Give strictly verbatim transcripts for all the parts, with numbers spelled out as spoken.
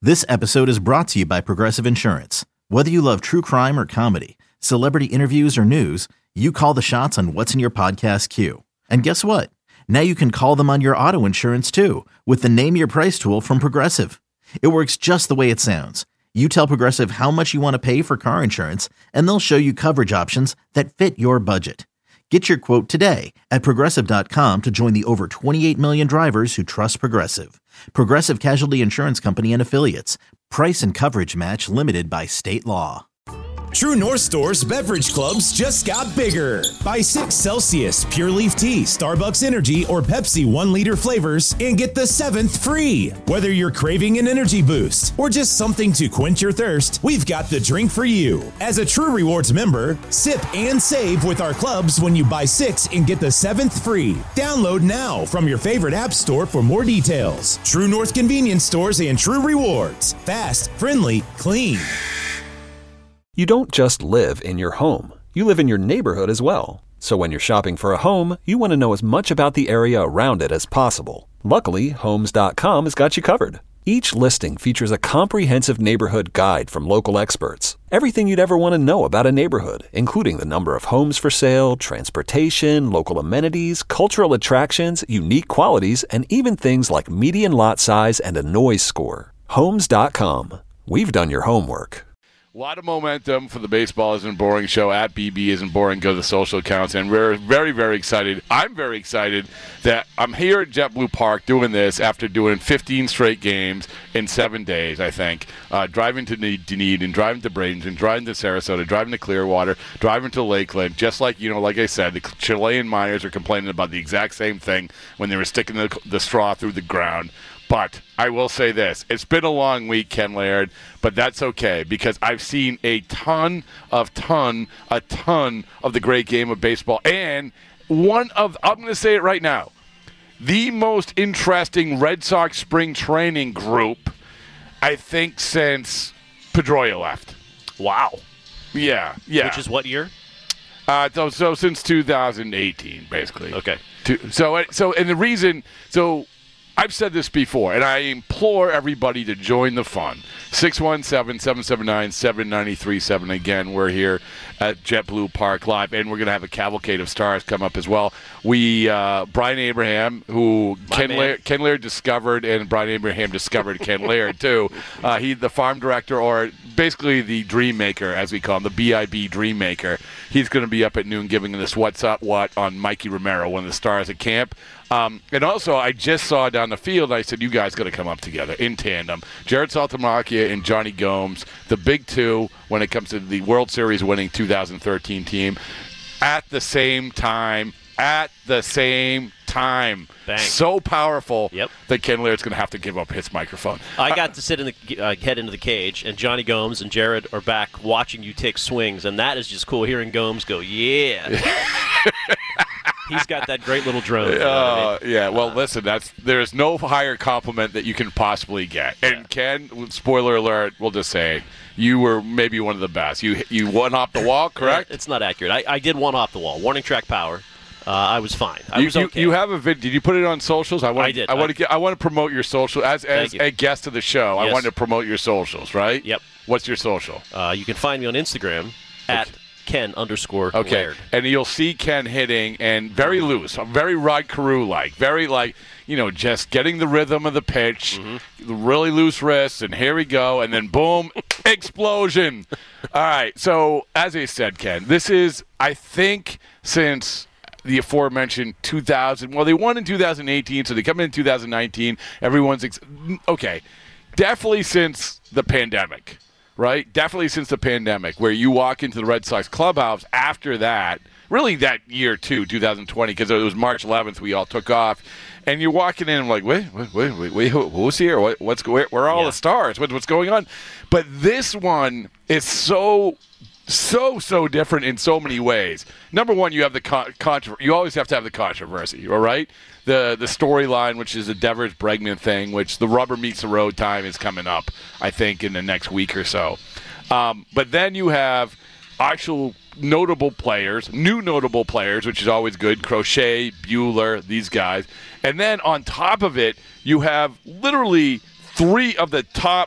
This episode is brought to you by Progressive Insurance. Whether you love true crime or comedy, celebrity interviews or news, you call the shots on what's in your podcast queue. And guess what? Now you can call them on your auto insurance too with the Name Your Price tool from Progressive. It works just the way it sounds. You tell Progressive how much you want to pay for car insurance, and they'll show you coverage options that fit your budget. Get your quote today at Progressive dot com to join the over twenty-eight million drivers who trust Progressive. Progressive Casualty Insurance Company and Affiliates. Price and coverage match limited by state law. True North Store's beverage clubs just got bigger. Buy six Celsius, Pure Leaf Tea, Starbucks Energy, or Pepsi one liter flavors and get the seventh free. Whether you're craving an energy boost or just something to quench your thirst, we've got the drink for you. As a True Rewards member, sip and save with our clubs when you buy six and get the seventh free. Download now from your favorite app store for more details. True North Convenience Stores and True Rewards. Fast, friendly, clean. You don't just live in your home. You live in your neighborhood as well. So when you're shopping for a home, you want to know as much about the area around it as possible. Luckily, Homes dot com has got you covered. Each listing features a comprehensive neighborhood guide from local experts. Everything you'd ever want to know about a neighborhood, including the number of homes for sale, transportation, local amenities, cultural attractions, unique qualities, and even things like median lot size and a noise score. Homes dot com. We've done your homework. A lot of momentum for the Baseball Isn't Boring show at B B Isn't Boring. Go to the social accounts, and we're very, very excited. I'm very excited that I'm here at JetBlue Park doing this after doing fifteen straight games in seven days, I think. Uh, driving to Dunedin, driving to Bradenton, driving to Sarasota, driving to Clearwater, driving to Lakeland. Just like, you know, like I said, the Chilean miners are complaining about the exact same thing when they were sticking the, the straw through the ground. But I will say this. It's been a long week, Ken Laird, but that's okay because I've seen a ton of ton, a ton of the great game of baseball. And one of, I'm going to say it right now, the most interesting Red Sox spring training group, I think, since Pedroia left. Wow. Yeah, yeah. Which is what year? Uh, so, so since two thousand eighteen, basically. Okay. To, so, so, and the reason, so... I've said this before, and I implore everybody to join the fun. six one seven, seven seven nine, seven nine three seven. Again, we're here at JetBlue Park Live, and we're going to have a cavalcade of stars come up as well. We, uh, Brian Abraham, who Ken Laird, Ken Laird discovered, and Brian Abraham discovered Ken Laird, too. Uh, he's the farm director, or basically the dream maker, as we call him, the B I B dream maker. He's going to be up at noon giving us What's Up What on Mikey Romero, one of the stars at camp. Um, and also, I just saw down the field, I said, you guys got to come up together in tandem. Jared Saltalamacchia and Johnny Gomes, the big two when it comes to the World Series winning two thousand thirteen team, at the same time, at the same time. Bang. So powerful yep. that Ken Laird's going to have to give up his microphone. I got uh, to sit in the uh, head into the cage, and Johnny Gomes and Jared are back watching you take swings, and that is just cool, hearing Gomes go, yeah. He's got that great little drone. You know uh, I mean? Yeah, well, uh, listen, that's there's no higher compliment that you can possibly get. And yeah. Ken, spoiler alert, we'll just say, you were maybe one of the best. You you won off the wall, correct? It's not accurate. I, I did one off the wall. Warning track power. Uh, I was fine. I you, was okay. You, you have a vid. Did you put it on socials? I want. I did. I want I, to get. I want to promote your social as as a guest of the show. Yes. I want to promote your socials, right? Yep. What's your social? Uh, you can find me on Instagram at okay. Ken underscore Okay, Laird. And you'll see Ken hitting and very loose, very Rod Carew-like, very like, you know, just getting the rhythm of the pitch, mm-hmm. really loose wrists, and here we go, and then boom, explosion. All right, so as I said, Ken, this is, I think, since the aforementioned two thousand, well, they won in two thousand eighteen, so they come in in two thousand nineteen. Everyone's, ex- okay, definitely since the pandemic. Right? Definitely since the pandemic, where you walk into the Red Sox clubhouse after that, really that year too, two thousand twenty, because it was March eleventh we all took off, and you're walking in and like, wait, wait, wait, wait, wait who's here? What, what's where, where are all yeah. the stars? What, what's going on? But this one is so, so, so different in so many ways. Number one, you have the con- controversy. You always have to have the controversy, all right? The the storyline, which is the Devers Bregman thing, which the rubber meets the road time is coming up, I think, in the next week or so. Um, but then you have actual notable players, new notable players, which is always good, Crochet, Buehler, these guys. And then on top of it, you have literally three of the top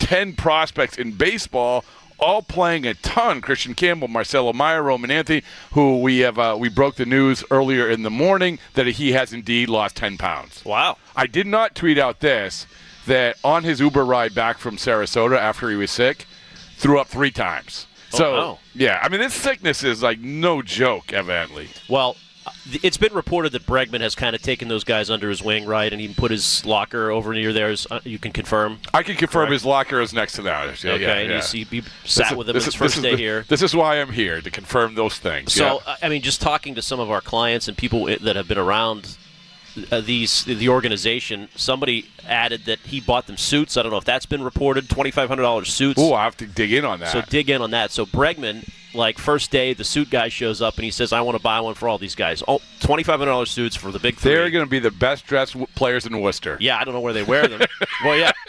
ten prospects in baseball, all playing a ton. Christian Campbell, Marcelo Meyer, Roman Anthony, who we have uh, we broke the news earlier in the morning that he has indeed lost ten pounds. Wow. I did not tweet out this, that on his Uber ride back from Sarasota after he was sick, threw up three times. Oh, so, no. yeah, I mean, this sickness is like no joke, evidently. Well, it's been reported that Bregman has kind of taken those guys under his wing, right, and he put his locker over near theirs. Uh, you can confirm? I can confirm Correct. his locker is next to that. Yeah, okay, yeah, and yeah. you see, he sat This with him is, his this first is day the, here. This is why I'm here, to confirm those things. So, yeah. I mean, just talking to some of our clients and people that have been around uh, these the organization, somebody added that he bought them suits. I don't know if that's been reported, twenty-five hundred dollars suits. Ooh, I have to dig in on that. So dig in on that. So Bregman, like first day, the suit guy shows up and he says, I want to buy one for all these guys. Oh, twenty-five hundred dollars suits for the big three. They're going to be the best-dressed w- players in Worcester. Yeah, I don't know where they wear them. Well, yeah.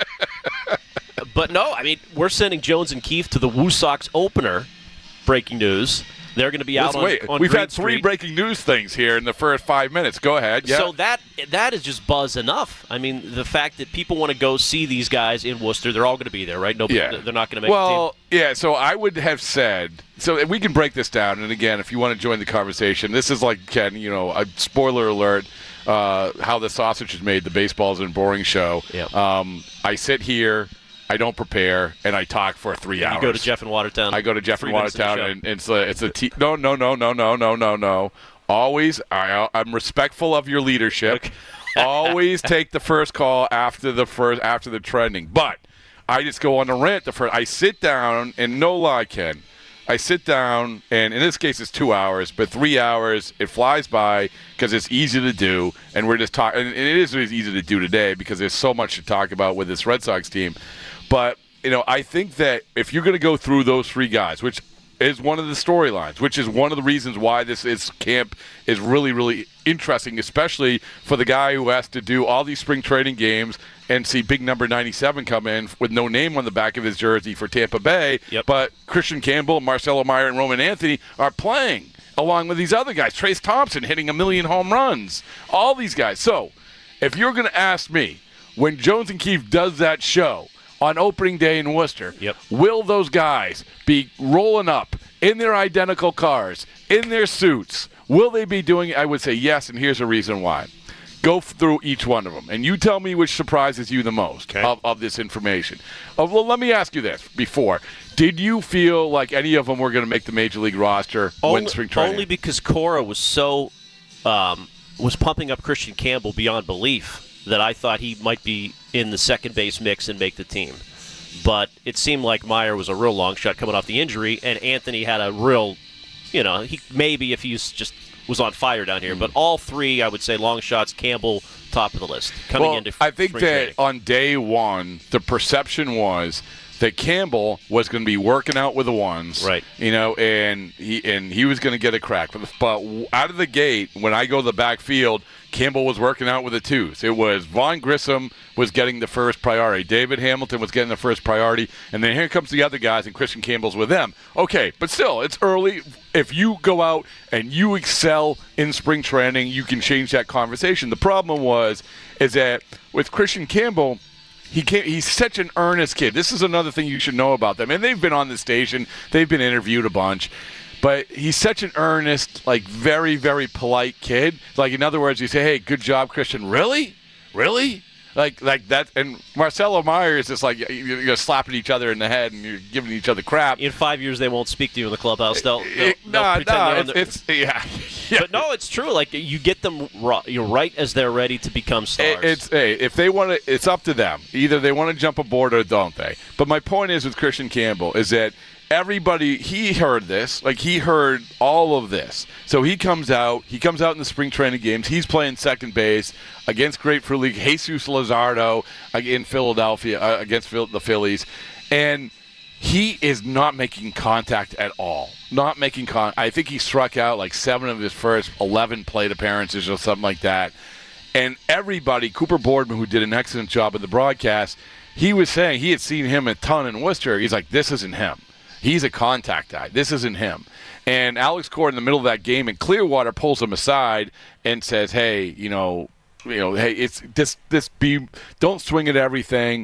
But no, I mean, we're sending Jones and Keefe to the Woo Sox opener. Breaking news. They're going to be out Listen, on, wait, on we've Green had three Street. breaking news things here in the first five minutes. Go ahead. Yeah. So that that is just buzz enough. I mean, the fact that people want to go see these guys in Worcester, they're all going to be there, right? Nobody, yeah. They're not going to make well, the team. yeah, so I would have said, so we can break this down. And again, if you want to join the conversation, this is like, Ken, you know, a spoiler alert, uh, how the sausage is made, the baseball's and boring show. Yep. Um, I sit here, I don't prepare, and I talk for three hours. You go to Jeff in Watertown. I go to Jeff in Three minutes into the Watertown, show. and it's a, it's a t- no, no, no, no, no, no, no, no. Always, I, I'm respectful of your leadership. Always take the first call after the first after the trending. But I just go on a rant. The first, I sit down, and no lie, Ken, I sit down, and in this case it's two hours, but three hours, it flies by because it's easy to do, and we're just talking. And it is easy to do today because there's so much to talk about with this Red Sox team. But, you know, I think that if you're going to go through those three guys, which is one of the storylines, which is one of the reasons why this is camp is really, really interesting, especially for the guy who has to do all these spring training games and see big number ninety-seven come in with no name on the back of his jersey for Tampa Bay. Yep. But Christian Campbell, Marcelo Meyer, and Roman Anthony are playing along with these other guys. Trace Thompson hitting a million home runs. All these guys. So if you're going to ask me, when Jones and Keefe does that show on opening day in Worcester, yep. will those guys be rolling up in their identical cars, in their suits? Will they be doing it? I would say yes, and here's a reason why. Go through each one of them, and you tell me which surprises you the most okay. of, of this information. Uh, well, let me ask you this before. Did you feel like any of them were going to make the Major League roster only, when spring training? Only because Cora was so um, was pumping up Christian Campbell beyond belief that I thought he might be in the second base mix and make the team. But it seemed like Meyer was a real long shot coming off the injury, and Anthony had a real, you know, he maybe if he was just was on fire down here. Mm. But all three, I would say, long shots, Campbell, top of the list. Coming well, into I think spring that training. on day one, the perception was that Campbell was going to be working out with the ones, right? You know, and he and he was going to get a crack. But, but out of the gate, when I go to the backfield, Campbell was working out with the twos. It was Vaughn Grissom was getting the first priority. David Hamilton was getting the first priority. And then here comes the other guys, and Christian Campbell's with them. Okay, but still, it's early. If you go out and you excel in spring training, you can change that conversation. The problem was is that with Christian Campbell, He can't, he's such an earnest kid. This is another thing you should know about them. And they've been on the station. They've been interviewed a bunch. But he's such an earnest, like, very, very polite kid. Like, in other words, you say, hey, good job, Christian. Really? Really? Like, like that. And Marcelo Meyer is just like, you're, you're slapping each other in the head and you're giving each other crap. In five years, they won't speak to you in the clubhouse. They'll, they'll, It, they'll no, pretend no, they're on it's, the, it's yeah. yeah. But no, it's true. Like, you get them ri- you're right as they're ready to become stars. It, it's hey, if they want to, it's up to them. Either they want to jump aboard or don't they. But my point is with Christian Campbell is that everybody, he heard this, like he heard all of this. So he comes out, he comes out in the spring training games. He's playing second base against Grapefruit League, Jesus Luzardo in Philadelphia uh, against the Phillies, and he is not making contact at all. Not making con. I think he struck out like seven of his first eleven plate appearances or something like that. And everybody, Cooper Boardman, who did an excellent job at the broadcast, he was saying he had seen him a ton in Worcester. He's like, this isn't him. He's a contact guy. This isn't him. And Alex Cora in the middle of that game in Clearwater pulls him aside and says, hey, you know, you know, hey, it's this this be don't swing at everything.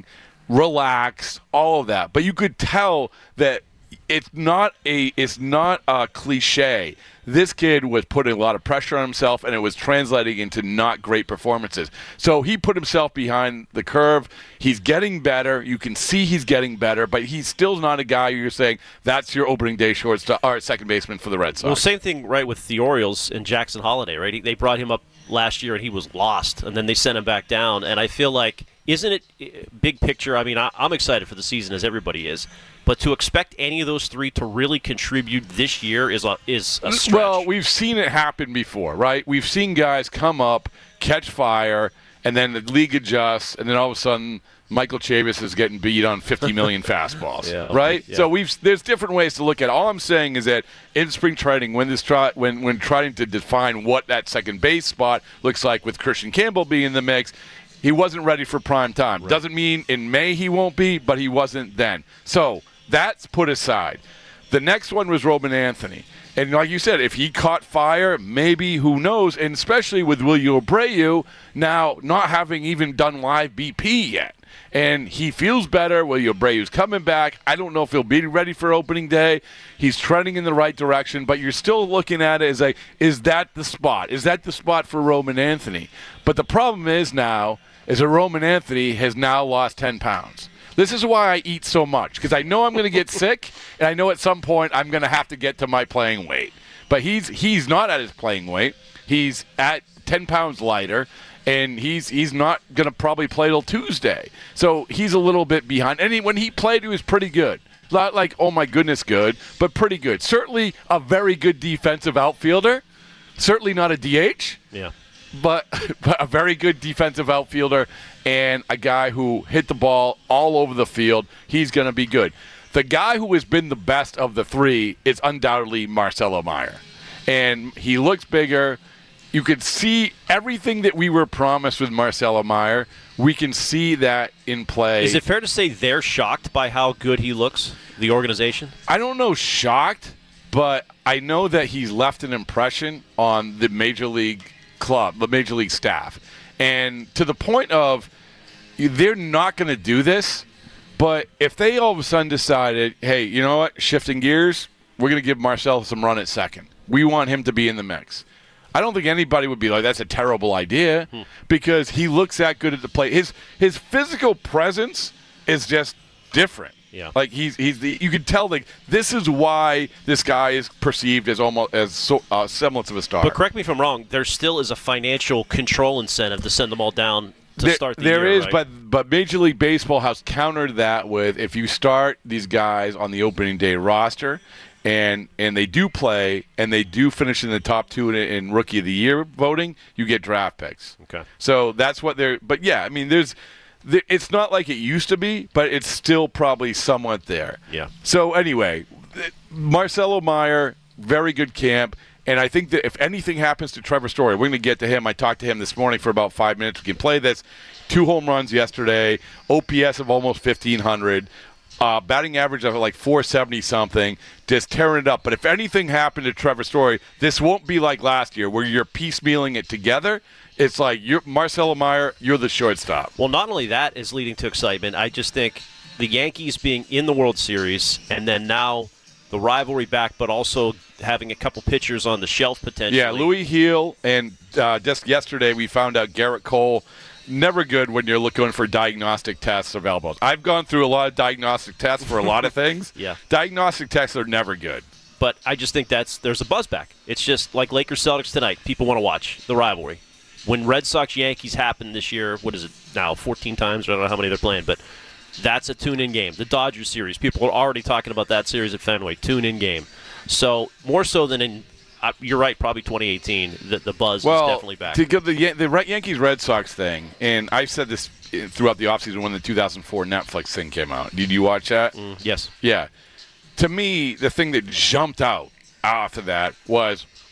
relaxed, all of that. But you could tell that it's not a it's not a cliche. This kid was putting a lot of pressure on himself, and it was translating into not great performances. So he put himself behind the curve. He's getting better. You can see he's getting better, but he's still not a guy you're saying that's your opening day shortstop or second baseman for the Red Sox. Well, same thing, right, with the Orioles and Jackson Holliday, right? He, they brought him up last year, and he was lost, and then they sent him back down. And I feel like, isn't it big picture? I mean, I, I'm excited for the season, as everybody is. But to expect any of those three to really contribute this year is a, is a stretch. Well, we've seen it happen before, right? We've seen guys come up, catch fire, and then the league adjusts, and then all of a sudden Michael Chavis is getting beat on fifty million fastballs, yeah, right? okay, yeah. So we've there's different ways to look at it. All I'm saying is that in spring training, when this try, when when trying to define what that second base spot looks like with Christian Campbell being in the mix, he wasn't ready for prime time. Right. Doesn't mean in May he won't be, but he wasn't then. So that's put aside. The next one was Roman Anthony. And like you said, if he caught fire, maybe, who knows, and especially with Willie Abreu now not having even done live B P yet. And he feels better. Willie Abreu's coming back. I don't know if he'll be ready for opening day. He's trending in the right direction, but you're still looking at it as like, is that the spot? Is that the spot for Roman Anthony? But the problem is now, is that Roman Anthony has now lost ten pounds. This is why I eat so much, because I know I'm going to get sick, and I know at some point I'm going to have to get to my playing weight. But he's he's not at his playing weight. He's at ten pounds lighter, and he's he's not going to probably play till Tuesday. So he's a little bit behind. And he, when he played, he was pretty good. Not like, oh, my goodness, good, but pretty good. Certainly a very good defensive outfielder. Certainly not a D H. Yeah. But, but a very good defensive outfielder and a guy who hit the ball all over the field. He's going to be good. The guy who has been the best of the three is undoubtedly Marcelo Meyer. And he looks bigger. You could see everything that we were promised with Marcelo Meyer. We can see that in play. Is it fair to say they're shocked by how good he looks, the organization? I don't know shocked, but I know that he's left an impression on the Major League club, the Major League staff. And to the point of they're not going to do this, but if they all of a sudden decided, hey, you know what, shifting gears, we're going to give Marcel some run at second. We want him to be in the mix. I don't think anybody would be like, that's a terrible idea, hmm. because he looks that good at the plate. His his physical presence is just different. Yeah. Like he's he's the, you can tell like this is why this guy is perceived as almost as so, uh, semblance of a star. But correct me if I'm wrong. There still is a financial control incentive to send them all down to there, start the there year. There is, right? but but Major League Baseball has countered that with if you start these guys on the opening day roster, and and they do play and they do finish in the top two in, in Rookie of the Year voting, you get draft picks. Okay. So that's what they're. But yeah, I mean, there's. It's not like it used to be, but it's still probably somewhat there. Yeah. So anyway, Marcelo Meyer, very good camp. And I think that if anything happens to Trevor Story, we're going to get to him. I talked to him this morning for about five minutes. We can play this. Two home runs yesterday, O P S of almost fifteen hundred, uh, batting average of like four seventy something, just tearing it up. But if anything happened to Trevor Story, this won't be like last year where you're piecemealing it together. It's like, you're Marcelo Meyer, you're the shortstop. Well, not only that is leading to excitement. I just think the Yankees being in the World Series and then now the rivalry back, but also having a couple pitchers on the shelf potentially. Yeah, Louis Heel, and uh, just yesterday we found out Garrett Cole, never good when you're looking for diagnostic tests of elbows. I've gone through a lot of diagnostic tests for a lot of things. Yeah. Diagnostic tests are never good. But I just think that's there's a buzz back. It's just like Lakers-Celtics tonight. People want to watch the rivalry. When Red Sox-Yankees happened this year, what is it now, fourteen times? I don't know how many they're playing, but that's a tune-in game. The Dodgers series, people are already talking about that series at Fenway, tune-in game. So more so than in, uh, you're right, probably twenty eighteen, the, the buzz well, is definitely back. To give the, the Yankees-Red Sox thing, and I've said this throughout the offseason when the two thousand four Netflix thing came out. Did you watch that? Mm, yes. Yeah. To me, the thing that jumped out after that was,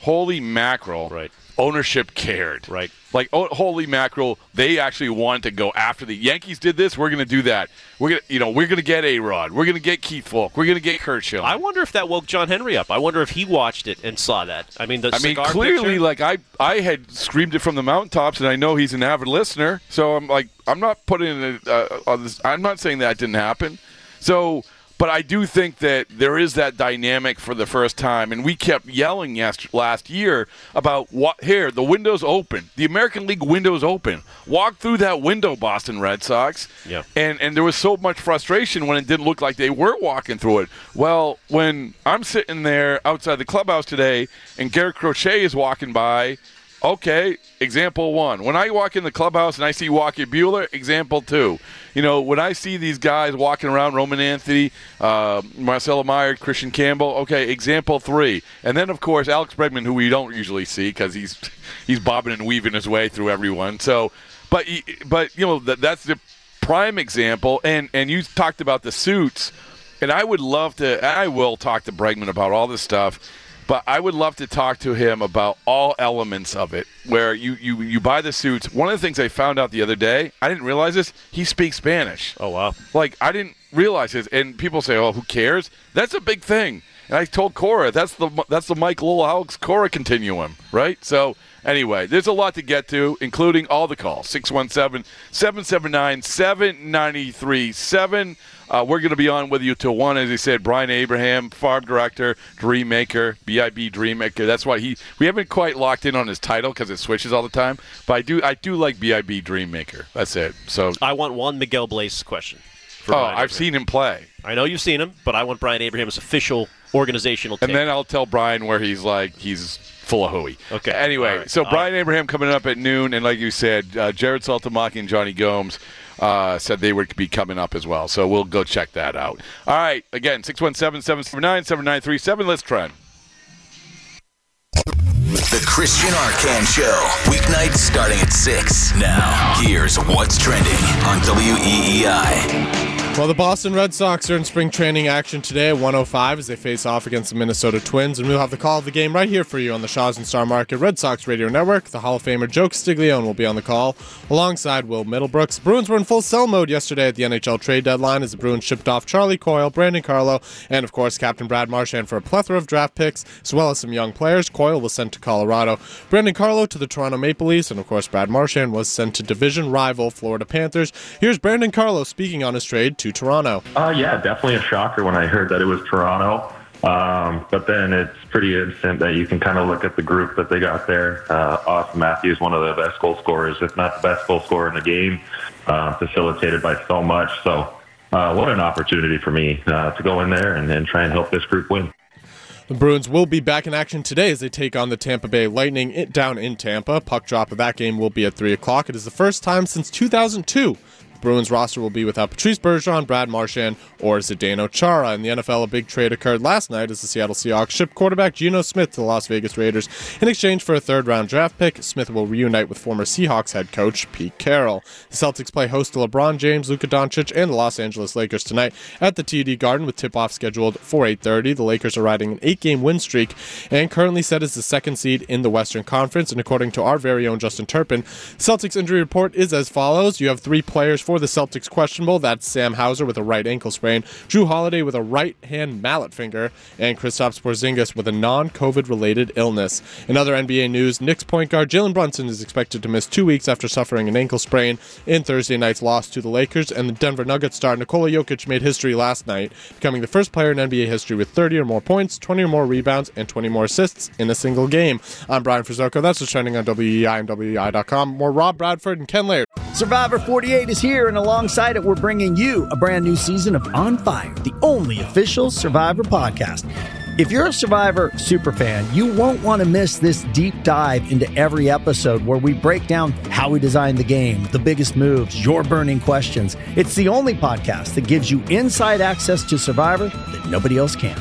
holy mackerel. Right. Ownership cared. Right. Like, oh, holy mackerel, they actually wanted to go after the Yankees did this. We're going to do that. We're going to, you know, we're going to get A-Rod. We're going to get Keith Falk. We're going to get Kurt Schilling. I wonder if that woke John Henry up. I wonder if he watched it and saw that. I mean, the I mean, cigar clearly, picture? like I, I had screamed it from the mountaintops, and I know he's an avid listener. So I'm like, I'm not putting it uh, on this. I'm not saying that didn't happen. So. But I do think that there is that dynamic for the first time, and we kept yelling yes, last year about what here the window's open, the American League window's open. Walk through that window, Boston Red Sox. Yeah. And and there was so much frustration when it didn't look like they were walking through it. Well, when I'm sitting there outside the clubhouse today, and Garrett Crochet is walking by. Okay, example one. When I walk in the clubhouse and I see Walker Buehler, example two. You know, when I see these guys walking around, Roman Anthony, uh, Marcelo Meyer, Christian Campbell, okay, example three. And then, of course, Alex Bregman, who we don't usually see because he's he's bobbing and weaving his way through everyone. So, but, but you know, that, that's the prime example. And, and you talked about the suits, and I would love to, I will talk to Bregman about all this stuff. But I would love to talk to him about all elements of it, where you, you, you buy the suits. One of the things I found out the other day, I didn't realize this, he speaks Spanish. Oh, wow. Like, I didn't realize it. And people say, oh, who cares? That's a big thing. And I told Cora, that's the that's the Mike Lowell Alex Cora continuum, right? So, anyway, there's a lot to get to, including all the calls. six one seven, seven seven nine, seven nine three seven. Uh, we're going to be on with you till one, as I said. Brian Abraham, farm director, Dream Maker, B I B Dream Maker. That's why he. We haven't quite locked in on his title because it switches all the time. But I do, I do like B I B Dream Maker. That's it. So I want one Miguel Blaze question. Oh, Brian I've Abraham. seen him play. I know you've seen him, but I want Brian Abraham's official organizational take. And then I'll tell Brian where he's like he's full of hooey. Okay. Anyway, right. so all Brian right. Abraham coming up at noon, and like you said, uh, Jared Saltamaki and Johnny Gomes uh, said they would be coming up as well. So we'll go check that out. All right. Again, six one seven, seven seven nine, seven nine three seven. Let's trend. The Christian Arcand Show, weeknights starting at six. Now, here's what's trending on W E E I. Well, the Boston Red Sox are in spring training action today at one oh five as they face off against the Minnesota Twins, and we'll have the call of the game right here for you on the Shaw's and Star Market Red Sox Radio Network. The Hall of Famer Joe Castiglione will be on the call alongside Will Middlebrooks. The Bruins were in full sell mode yesterday at the N H L trade deadline as the Bruins shipped off Charlie Coyle, Brandon Carlo, and of course Captain Brad Marchand for a plethora of draft picks as well as some young players. Coyle was sent to Colorado, Brandon Carlo to the Toronto Maple Leafs, and of course Brad Marchand was sent to division rival Florida Panthers. Here's Brandon Carlo speaking on his trade to Toronto. Uh, yeah, definitely a shocker when I heard that it was Toronto. Um, but then it's pretty instant that you can kind of look at the group that they got there. Uh, Austin Matthews, one of the best goal scorers, if not the best goal scorer in the game, uh, facilitated by so much. So uh, what an opportunity for me uh, to go in there and, and try and help this group win. The Bruins will be back in action today as they take on the Tampa Bay Lightning down in Tampa. Puck drop of that game will be at three o'clock. It is the first time since two thousand two Bruins roster will be without Patrice Bergeron, Brad Marchand, or Zdeno Chara. In the N F L, a big trade occurred last night as the Seattle Seahawks shipped quarterback Geno Smith to the Las Vegas Raiders in exchange for a third-round draft pick. Smith will reunite with former Seahawks head coach Pete Carroll. The Celtics play host to LeBron James, Luka Doncic, and the Los Angeles Lakers tonight at the T D Garden with tip-off scheduled for eight thirty. The Lakers are riding an eight-game win streak and currently set as the second seed in the Western Conference. And according to our very own Justin Turpin, Celtics injury report is as follows. You have three players for the Celtics questionable. That's Sam Hauser with a right ankle sprain, Drew Holiday with a right hand mallet finger, and Kristaps Porzingis with a non-COVID related illness. In other N B A news, Knicks point guard Jalen Brunson is expected to miss two weeks after suffering an ankle sprain in Thursday night's loss to the Lakers, and the Denver Nuggets star Nikola Jokic made history last night, becoming the first player in N B A history with thirty or more points, twenty or more rebounds, and twenty more assists in a single game. I'm Brian Frizzoco. That's what's trending on W E I and W E I dot com. More Rob Bradford and Ken Laird. Survivor forty-eight is here, and alongside it, we're bringing you a brand new season of On Fire, the only official Survivor podcast. If you're a Survivor superfan, you won't want to miss this deep dive into every episode where we break down how we designed the game, the biggest moves, your burning questions. It's the only podcast that gives you inside access to Survivor that nobody else can.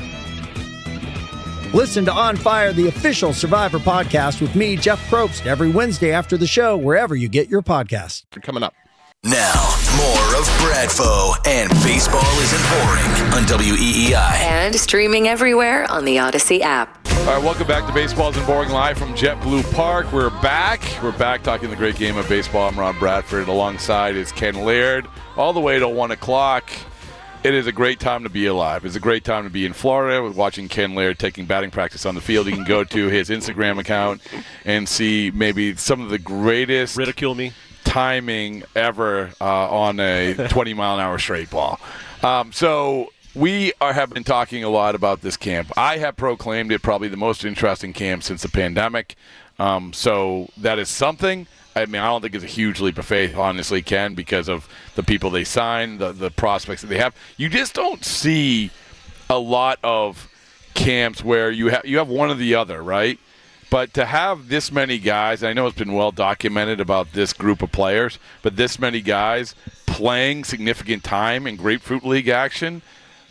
Listen to On Fire, the official Survivor podcast with me, Jeff Probst, every Wednesday after the show, wherever you get your podcasts. Coming up. Now, more of Bradfo and Baseball Isn't Boring on W E E I. And streaming everywhere on the Odyssey app. All right, welcome back to Baseballs and Boring Live from JetBlue Park. We're back. We're back talking the great game of baseball. I'm Ron Bradford. Alongside is Ken Laird, all the way to one o'clock. It is a great time to be alive. It's a great time to be in Florida with watching Ken Laird taking batting practice on the field. You can go to his Instagram account and see maybe some of the greatest ridicule me timing ever uh, on a twenty mile an hour straight ball. Um, so we are, have been talking a lot about this camp. I have proclaimed it probably the most interesting camp since the pandemic. Um, so that is something. I mean, I don't think it's a huge leap of faith, honestly, Ken, because of the people they sign, the, the prospects that they have. You just don't see a lot of camps where you have you have one or the other, right? But to have this many guys, and I know it's been well documented about this group of players, but this many guys playing significant time in Grapefruit League action,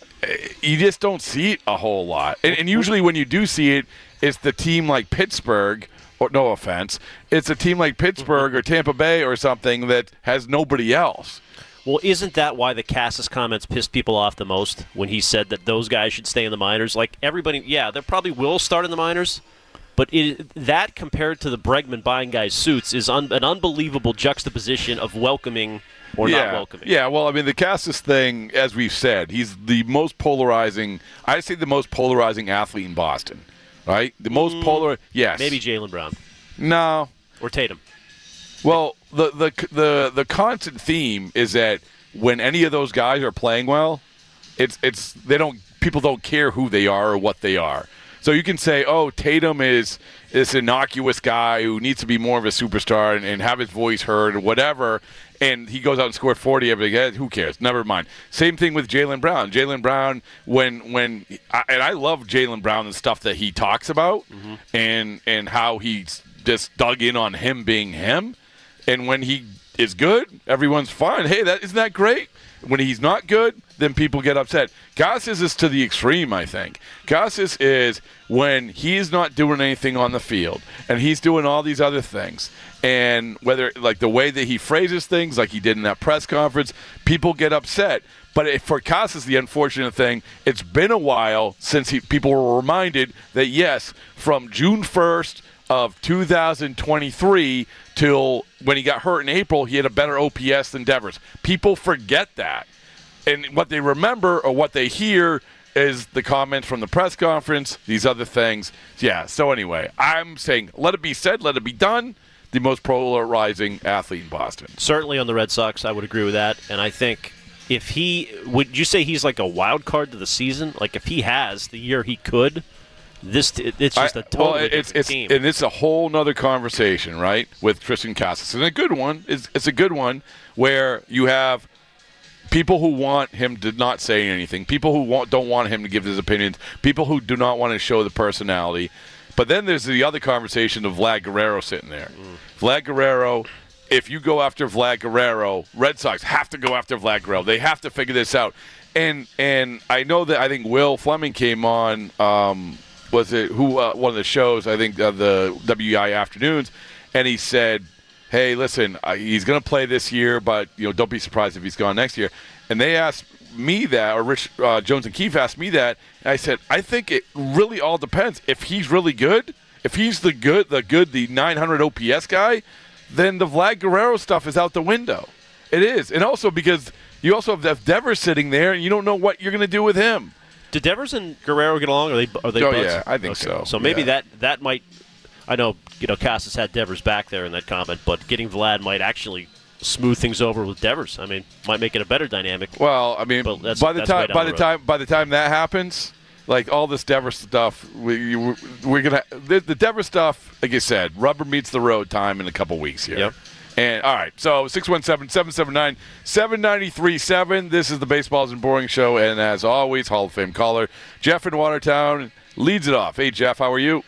you just don't see it a whole lot. And, and usually when you do see it, it's the team like Pittsburgh, or no offense, it's a team like Pittsburgh or Tampa Bay or something that has nobody else. Well, isn't that why the Cassis comments pissed people off the most when he said that those guys should stay in the minors? Like, everybody, yeah, they probably will start in the minors, but it, that compared to the Bregman buying guys suits is un, an unbelievable juxtaposition of welcoming or yeah. not welcoming. Yeah, well, I mean, the Cassis thing, as we've said, he's the most polarizing, I say the most polarizing athlete in Boston. Right? The most mm, polar, yes. Maybe Jaylen Brown. No. Or Tatum. Well, the, the the the constant theme is that when any of those guys are playing well, it's it's they don't people don't care who they are or what they are. So you can say, oh, Tatum is this innocuous guy who needs to be more of a superstar and, and have his voice heard or whatever, and he goes out and scores forty every day. Who cares? Never mind. Same thing with Jaylen Brown. Jaylen Brown, when when and I love Jaylen Brown and stuff that he talks about, mm-hmm. and and how he's just dug in on him being him, and when he is good, everyone's fine. Hey, that isn't that great? When he's not good, then people get upset. Cassis is to the extreme, I think. Cassis is when he's not doing anything on the field, and he's doing all these other things. And whether, like, the way that he phrases things, like he did in that press conference, people get upset. But if, for Cassis, the unfortunate thing, it's been a while since he, people were reminded that, yes, from June first of two thousand twenty-three till when he got hurt in April, he had a better O P S than Devers. People forget that. And what they remember or what they hear is the comments from the press conference, these other things. Yeah, so anyway, I'm saying let it be said, let it be done. The most polarizing athlete in Boston. Certainly on the Red Sox, I would agree with that. And I think if he – would you say he's like a wild card to the season? Like if he has the year he could – This it's just a totally well, it's, different it's, team. And it's a whole nother conversation, right, with Tristan Cassis. And a good one. It's, it's a good one where you have people who want him to not say anything, people who want, don't want him to give his opinions, people who do not want to show the personality. But then there's the other conversation of Vlad Guerrero sitting there. Mm. Vlad Guerrero, if you go after Vlad Guerrero, Red Sox have to go after Vlad Guerrero. They have to figure this out. And and I know that I think Will Fleming came on um, – was it who uh, one of the shows, I think uh, the W E I Afternoons, and he said, hey, listen, uh, he's going to play this year, but you know, don't be surprised if he's gone next year. And they asked me that, or Rich uh, Jones and Keefe asked me that, and I said, I think it really all depends. If he's really good, if he's the good, the good, the nine hundred O P S guy, then the Vlad Guerrero stuff is out the window. It is. And also because you also have Devers sitting there, and you don't know what you're going to do with him. Did Devers and Guerrero get along? Are they are they oh, buds? yeah, I think okay. so. So maybe yeah. that, that might – I know, you know, Cassis had Devers back there in that comment, but getting Vlad might actually smooth things over with Devers. I mean, might make it a better dynamic. Well, I mean, that's, by the that's time by the, the time by the time that happens, like all this Devers stuff, we we're, we're gonna the, the Devers stuff. Like you said, rubber meets the road time in a couple weeks here. Yep. And all right, so six one seven, seven seven nine, seven nine three seven. This is the Baseballs and Boring Show, and as always, Hall of Fame caller Jeff in Watertown leads it off. Hey, Jeff, how are you?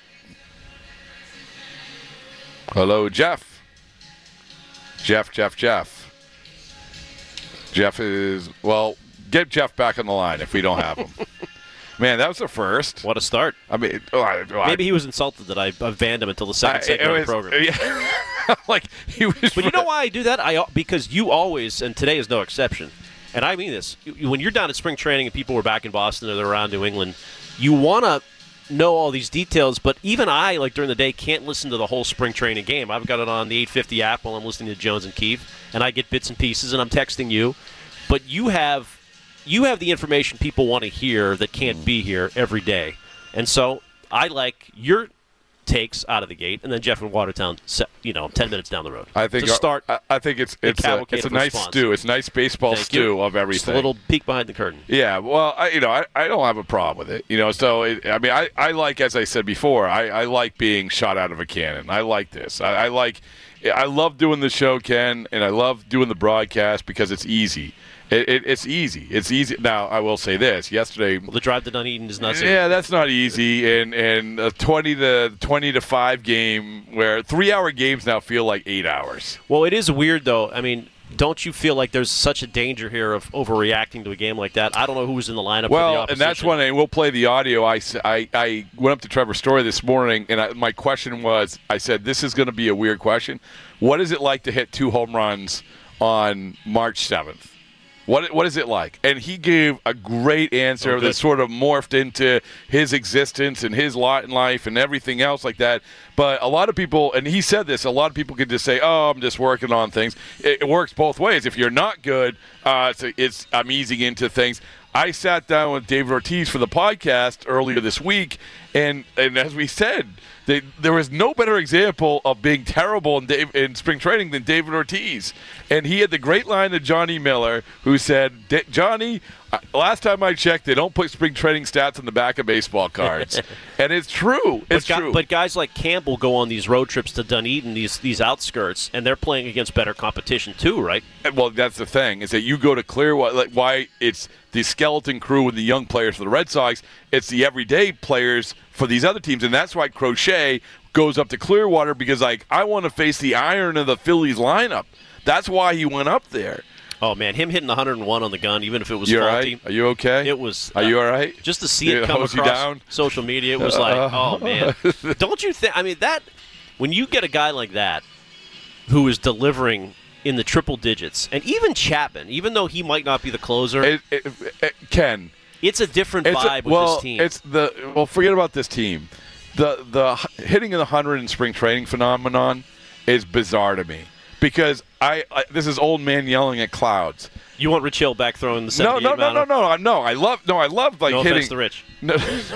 Hello, Jeff. Jeff, Jeff, Jeff. Jeff is, well, get Jeff back on the line if we don't have him. Man, that was the first. What a start. I mean, oh, I, oh, maybe he was insulted that I, I banned him until the second I, segment was, of the program. Yeah. like he was. But you know why I do that? I because you always, and today is no exception, and I mean this. You, when you're down at spring training and people were back in Boston or they're around New England, you want to know all these details, but even I, like during the day, can't listen to the whole spring training game. I've got it on the eight fifty app while I'm listening to Jones and Keefe, and I get bits and pieces, and I'm texting you. But you have you have the information people want to hear that can't be here every day. And so I like your takes out of the gate, and then Jeff in Watertown, you know, ten minutes down the road. I think to start. I, I think it's it's a, it's a nice response. stew. It's a nice baseball Thank stew you. of everything. Just a little peek behind the curtain. Yeah, well, I, you know, I, I don't have a problem with it. You know, so it, I mean, I, I like, as I said before, I, I like being shot out of a cannon. I like this. I, I like, I love doing the show, Ken, and I love doing the broadcast because it's easy. It, it, it's easy. It's easy. Now, I will say this. Yesterday, well, the drive to Dunedin is not. Yeah, that's not easy. And and a twenty to twenty to five game where three hour games now feel like eight hours. Well, it is weird though. I mean, don't you feel like there's such a danger here of overreacting to a game like that? I don't know who was in the lineup. Well, for the and that's when I, we'll play the audio. I, I, I went up to Trevor Story this morning, and I, my question was, I said, this is going to be a weird question. What is it like to hit two home runs on March seventh? What what is it like? And he gave a great answer oh, that sort of morphed into his existence and his lot in life and everything else like that. But a lot of people, and he said this, a lot of people could just say, oh, I'm just working on things. It, it works both ways. If you're not good, uh, it's, it's I'm easing into things. I sat down with David Ortiz for the podcast earlier this week, and, and as we said, they, there was no better example of being terrible in, Dave, in spring training than David Ortiz. And he had the great line to Johnny Miller, who said, Johnny, last time I checked, they don't put spring training stats on the back of baseball cards. And it's true. It's but, true. But guys like Campbell go on these road trips to Dunedin, these these outskirts, and they're playing against better competition too, right? Well, that's the thing, is that you go to Clearwater, like why it's the skeleton crew and the young players for the Red Sox, it's the everyday players for these other teams, and that's why Crochet goes up to Clearwater, because, like, I want to face the iron of the Phillies lineup. That's why he went up there. Oh, man, him hitting one hundred one on the gun, even if it was you faulty. Right? Are you okay? It was. Are uh, you all right? Just to see it Did it come hose you across down? social media, it was like, Uh, oh, man. Don't you think, I mean, that, when you get a guy like that who is delivering in the triple digits, and even Chapman, even though he might not be the closer. It, it, it, Ken. It's a different it's vibe a, with well, this team. It's the, well, forget about this team. The, the hitting of the one hundred in spring training phenomenon is bizarre to me. Because I, I this is old man yelling at clouds. You want Rich Hill back throwing the no, seventy-eight no, no, no, no, no, no. I love, no, I love like no hitting. offense to Rich. No,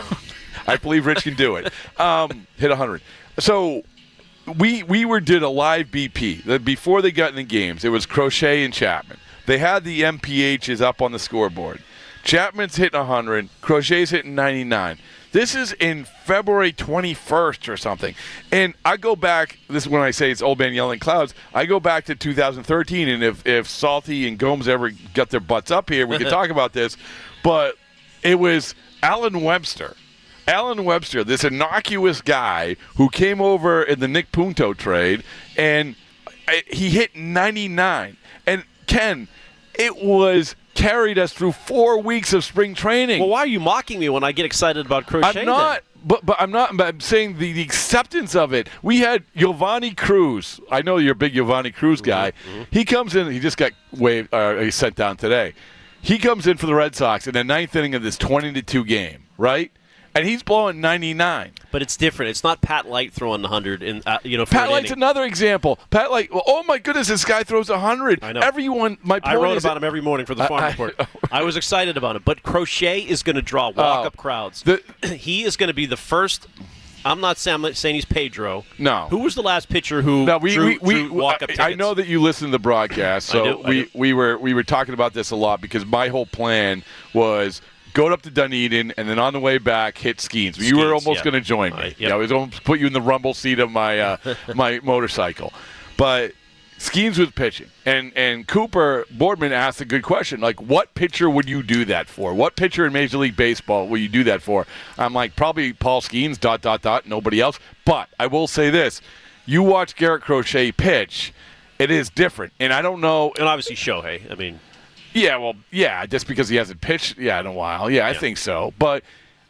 I believe Rich can do it. Um, hit one hundred. So we we were did a live B P before they got in the games. It was Crochet and Chapman. They had the M P Hs up on the scoreboard. Chapman's hitting one hundred. Crochet's hitting ninety-nine. This is in February twenty-first or something. And I go back, this is when I say it's old man yelling clouds, I go back to two thousand thirteen, and if, if Salty and Gomes ever got their butts up here, we could talk about this. But it was Alan Webster. Alan Webster, this innocuous guy who came over in the Nick Punto trade, and he hit ninety-nine. And, Ken, it was carried us through four weeks of spring training. Well, why are you mocking me when I get excited about Crochet? I'm not, then? but but I'm not. But I'm saying the, the acceptance of it. We had Giovanni Cruz. I know you're a big Giovanni Cruz guy. Mm-hmm. He comes in. He just got waived. Uh, he sent down today. He comes in for the Red Sox in the ninth inning of this twenty to two game, right? And he's blowing ninety-nine. But it's different. It's not Pat Light throwing one hundred. In, uh, you know, for Pat an Light's inning. another example. Pat Light, well, oh my goodness, this guy throws one hundred. I know. Everyone, my point I wrote is about him every morning for the Farm I, Report. I, I was excited about him. But Crochet is going to draw walk-up oh, crowds. The, he is going to be the first. I'm not saying he's Pedro. No. Who was the last pitcher who no, we, drew, we, we, drew walk-up I, tickets? I know that you listen to the broadcast, so I do, I we, do. we were we were talking about this a lot because my whole plan was go up to Dunedin and then on the way back hit Skeens. You were almost yeah. going to join me. Right, yep. Yeah, I was almost put you in the rumble seat of my uh, my motorcycle, but Skeens was pitching, and and Cooper Boardman asked a good question, like, what pitcher would you do that for? What pitcher in Major League Baseball will you do that for? I'm like, probably Paul Skeens, dot, dot, dot, nobody else. But I will say this. You watch Garrett Crochet pitch, it is different. And I don't know. And obviously Shohei. I mean. Yeah, well, yeah, just because he hasn't pitched, yeah, in a while. Yeah, I yeah. think so. But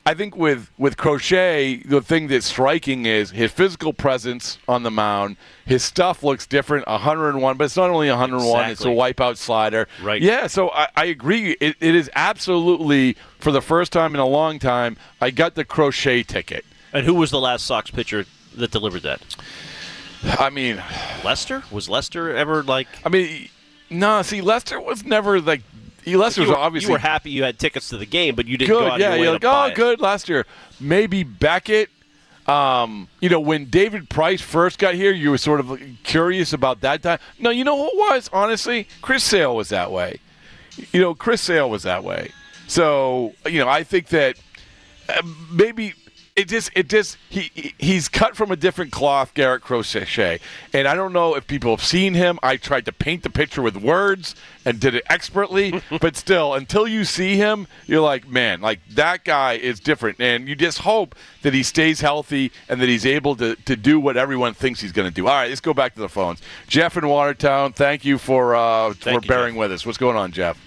I think with, with Crochet, the thing that's striking is his physical presence on the mound. His stuff looks different, one oh one, but it's not only one oh one, exactly. It's a wipeout slider. Right. Yeah, so I, I agree. It, it is absolutely, for the first time in a long time, I got the Crochet ticket. And who was the last Sox pitcher that delivered that? I mean, Lester? Was Lester ever like? I mean, no. See, Lester was never like. Lester was obviously. You were happy you had tickets to the game, but you didn't good, go out yeah, of your way you're to like, buy oh, it. good last year. Maybe Beckett. Um, you know, when David Price first got here, you were sort of curious about that time. No, you know who it was? Honestly, Chris Sale was that way. You know, Chris Sale was that way. So, you know, I think that uh, maybe. It just, it just, he he's cut from a different cloth, Garrett Crochet. And I don't know if people have seen him. I tried to paint the picture with words and did it expertly. But still, until you see him, you're like, man, like that guy is different. And you just hope that he stays healthy and that he's able to, to do what everyone thinks he's going to do. All right, let's go back to the phones. Jeff in Watertown, thank you for, uh, thank for you, bearing Jeff. with us. What's going on, Jeff?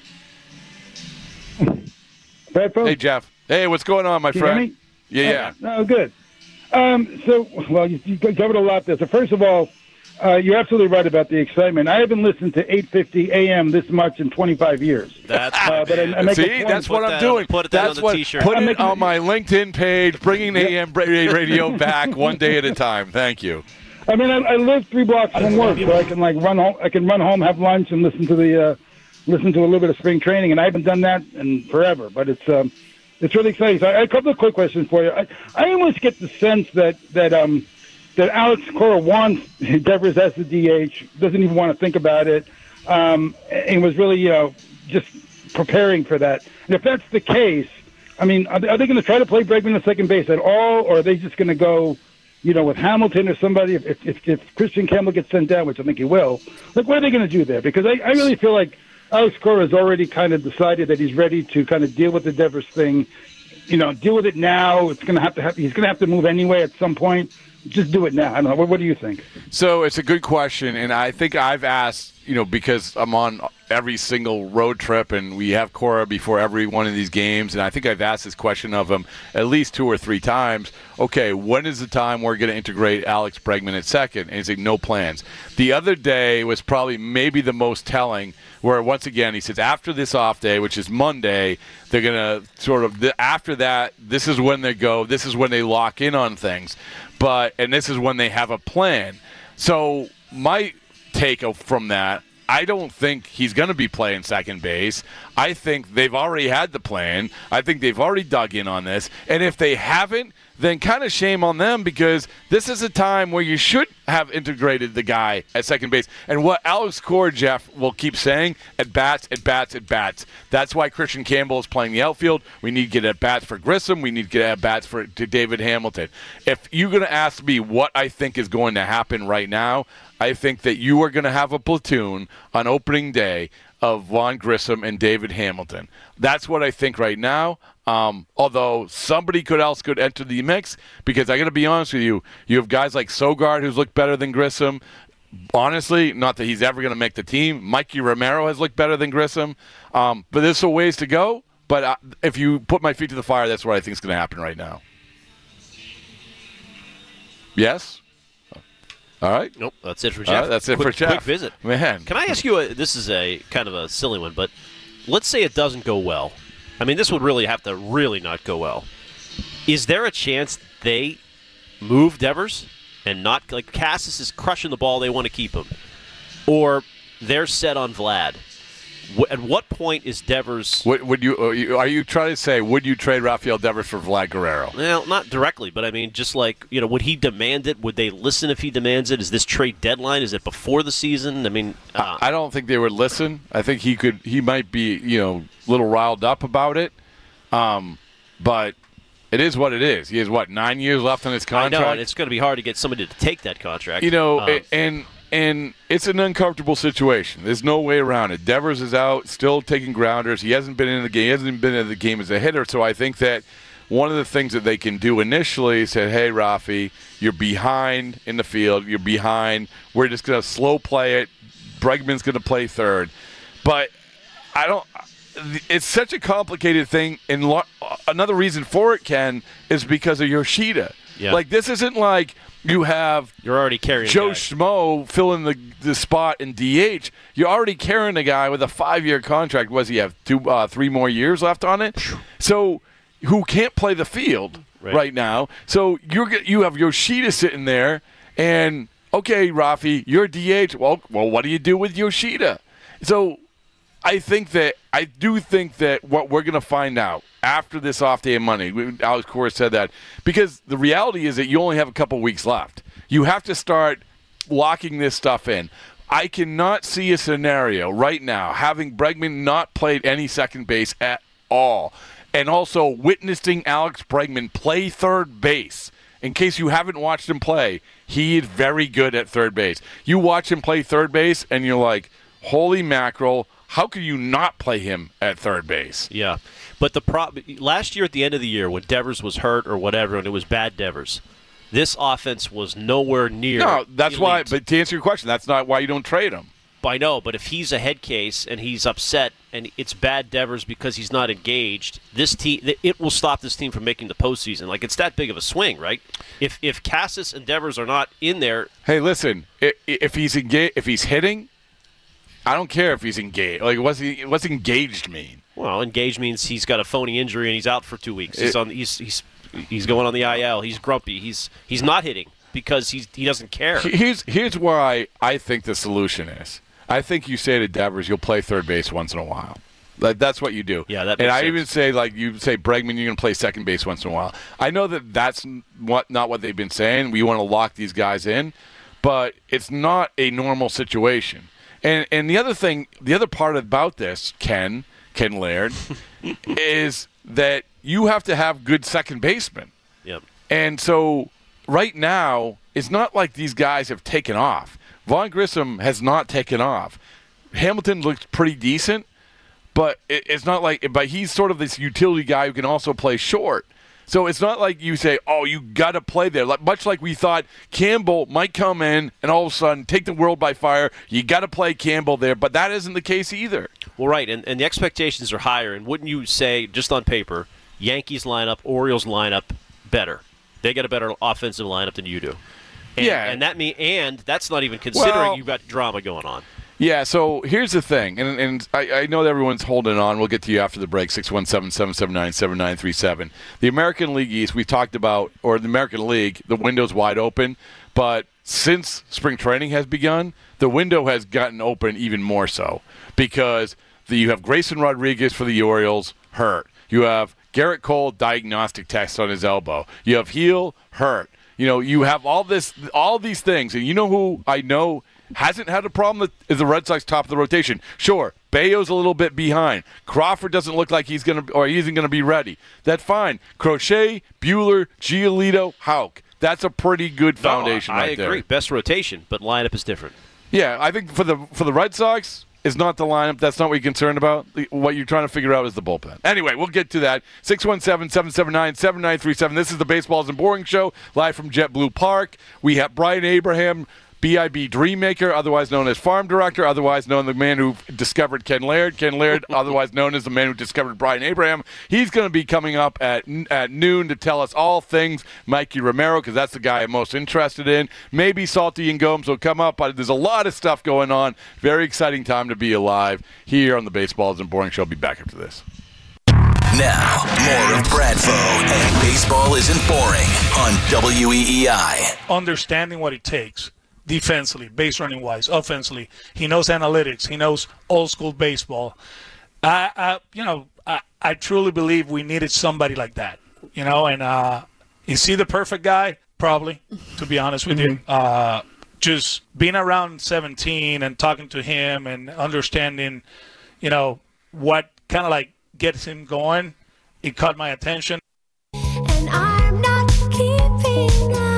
Bedford? Hey, Jeff. Hey, what's going on, my Can you friend? hear me? Yeah, yeah. Oh, good. Um, so, well, you, you covered a lot there. So, first of all, uh, you're absolutely right about the excitement. I haven't listened to eight fifty A M this much in twenty-five years. That's uh, but I, I make a See, point. that's what Put I'm that doing. on- put that that's on the what, t-shirt. Put I'm it making- on my LinkedIn page, bringing A M radio back one day at a time. Thank you. I mean, I, I live three blocks from work, so I can like run home. I can run home, have lunch, and listen to the uh, listen to a little bit of spring training. And I haven't done that in forever, but it's um, it's really exciting. So I, I have a couple of quick questions for you. I, I almost get the sense that that um, that Alex Cora wants Devers as the D H, doesn't even want to think about it, um, and was really you know just preparing for that. And if that's the case, I mean, are they, are they going to try to play Bregman at second base at all, or are they just going to go? You know, with Hamilton or somebody, if, if if Christian Campbell gets sent down, which I think he will, like, what are they going to do there? Because I, I really feel like Alex Cora has already kind of decided that he's ready to kind of deal with the Devers thing. You know, deal with it now. It's going to have to have. He's going to have to move anyway at some point. Just do it now. I don't know. What, what do you think? So it's a good question, and I think I've asked, you know, because I'm on every single road trip, and we have Cora before every one of these games, and I think I've asked this question of him at least two or three times. Okay, when is the time we're going to integrate Alex Bregman at second? And he's like, no plans. The other day was probably maybe the most telling, where once again he says after this off day, which is Monday, they're going to sort of, after that, this is when they go, this is when they lock in on things. But, and this is when they have a plan. So my take from that, I don't think he's going to be playing second base. I think they've already had the plan. I think they've already dug in on this. And if they haven't, then kind of shame on them, because this is a time where you should have integrated the guy at second base. And what Alex Cora, Jeff, will keep saying, at bats, at bats, at bats. That's why Christian Campbell is playing the outfield. We need to get at bats for Grissom. We need to get at bats for to David Hamilton. If you're going to ask me what I think is going to happen right now, I think that you are going to have a platoon on opening day of Vaughn Grissom and David Hamilton. That's what I think right now. Um, although somebody could else could enter the mix, because I got to be honest with you, you have guys like Sogard who's looked better than Grissom. Honestly, not that he's ever going to make the team. Mikey Romero has looked better than Grissom. Um, but there's a ways to go. But uh, if you put my feet to the fire, that's what I think is going to happen right now. Yes? All right. Nope, that's it for All Jeff. right, that's it quick, for Jeff. Quick visit. Man. Can I ask you, a, this is a kind of a silly one, but let's say it doesn't go well. I mean, this would really have to really not go well. Is there a chance they move Devers and not, like Cassis is crushing the ball, they want to keep him? Or they're set on Vlad? At what point is Devers... Would, would you, are you trying to say, would you trade Rafael Devers for Vlad Guerrero? Well, not directly, but I mean, just like, you know, would he demand it? Would they listen if he demands it? Is this trade deadline? Is it before the season? I mean... Uh, I don't think they would listen. I think he could, he might be, you know, a little riled up about it. Um, but it is what it is. He has, what, nine years left on his contract? I know, and it's going to be hard to get somebody to take that contract. You know, Um, and... And it's an uncomfortable situation. There's no way around it. Devers is out, still taking grounders. He hasn't been in the game. He hasn't been in the game as a hitter. So I think that one of the things that they can do initially is say, hey, Rafi, you're behind in the field. You're behind. We're just going to slow play it. Bregman's going to play third. But I don't it's such a complicated thing. And lo- another reason for it, Ken, is because of Yoshida. Yeah. Like, this isn't like you have You're already carrying Joe a guy. Schmo filling the, the spot in D H. You're already carrying a guy with a five-year contract. Was he have two, uh, three more years left on it? So, who can't play the field right, right now. So, you're you have Yoshida sitting there, and, okay, Rafi, you're D H. Well, well, what do you do with Yoshida? So, I think that I do think that what we're going to find out after this off day of Monday, Alex Cora said that, because the reality is that you only have a couple weeks left. You have to start locking this stuff in. I cannot see a scenario right now having Bregman not played any second base at all, and also witnessing Alex Bregman play third base. In case you haven't watched him play, he is very good at third base. You watch him play third base, and you're like, holy mackerel, how could you not play him at third base? Yeah. But the pro- last year at the end of the year when Devers was hurt or whatever and it was bad Devers, this offense was nowhere near No, that's elite. why, but to answer your question, that's not why you don't trade him. I know, but if he's a head case and he's upset and it's bad Devers because he's not engaged, this team it will stop this team from making the postseason. Like, it's that big of a swing, right? If if Cassis and Devers are not in there, hey, listen, if, if he's engaged, if he's hitting, I don't care if he's engaged. Like, what's he, what's engaged mean? Well, engaged means he's got a phony injury and he's out for two weeks. He's It- on. He's he's he's going on the I L. He's grumpy. He's he's not hitting because he's he doesn't care. Here's here's why I think the solution is. I think you say to Devers, you'll play third base once in a while. Like, that's what you do. Yeah, that And makes I sense. even say, like, you say, Bregman, you're going to play second base once in a while. I know that that's what not what they've been saying. We want to lock these guys in, but it's not a normal situation. And and the other thing, the other part about this, Ken, Ken Laird, is that you have to have good second basemen. Yep. And so right now, it's not like these guys have taken off. Vaughn Grissom has not taken off. Hamilton looks pretty decent, but it, it's not like – but he's sort of this utility guy who can also play short. So it's not like you say, oh, you got to play there. Like, much like we thought Campbell might come in and all of a sudden take the world by fire. You got to play Campbell there, but that isn't the case either. Well, right, and, and the expectations are higher. And wouldn't you say, just on paper, Yankees lineup, Orioles lineup better? They get a better offensive lineup than you do. And, Yeah. and that mean, and that's not even considering Well- you've got drama going on. Yeah, so here's the thing, and, and I, I know that everyone's holding on. We'll get to you after the break, six one seven, seven seven nine, seven nine three seven. The American League East, we talked about, or the American League, the window's wide open, but since spring training has begun, the window has gotten open even more so because the, you have Grayson Rodriguez for the Orioles, hurt. You have Garrett Cole, diagnostic test on his elbow. You have Heel, hurt. You know, you have all this, all these things, and you know who I know hasn't had a problem is the Red Sox top of the rotation. Sure, Bayo's a little bit behind. Crawford doesn't look like he's going to, or he isn't going to be ready. That's fine. Crochet, Buehler, Giolito, Houck. That's a pretty good foundation no, I, right there. I agree. Best rotation, but lineup is different. Yeah, I think for the for the Red Sox, it's not the lineup. That's not what you're concerned about. The- What you're trying to figure out is the bullpen. Anyway, we'll get to that. six one seven, seven seven nine, seven nine three seven. This is the Baseballs and Boring Show, live from JetBlue Park. We have Brian Abraham, B I B Dreammaker, otherwise known as Farm Director, otherwise known the man who discovered Ken Laird. Ken Laird, otherwise known as the man who discovered Brian Abraham. He's going to be coming up at at noon to tell us all things Mikey Romero, because that's the guy I'm most interested in. Maybe Salty and Gomes will come up, but there's a lot of stuff going on. Very exciting time to be alive here on the Baseballs and Boring Show. I'll be back after this. Now, more of Bradfo and Baseball Isn't Boring on W E E I. Understanding what it takes defensively, base running wise, offensively. He knows analytics. He knows old school baseball. I, I you know, I, I truly believe we needed somebody like that. You know, and uh, is he the perfect guy? Probably, to be honest with you. Uh, just being around seventeen and talking to him and understanding, you know, what kind of like gets him going, it caught my attention. And I'm not keeping up.